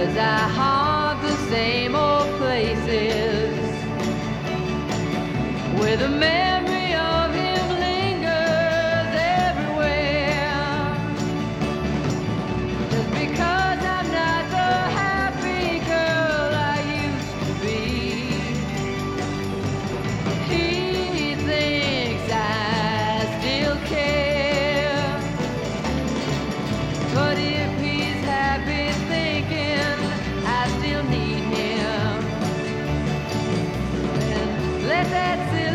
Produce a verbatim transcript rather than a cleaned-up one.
'cause I haunt the same old places where the memory of him lingers everywhere. Just because I'm not the happy girl I used to be, he thinks I still care. But if he's happy thinking I still need him, then let that sit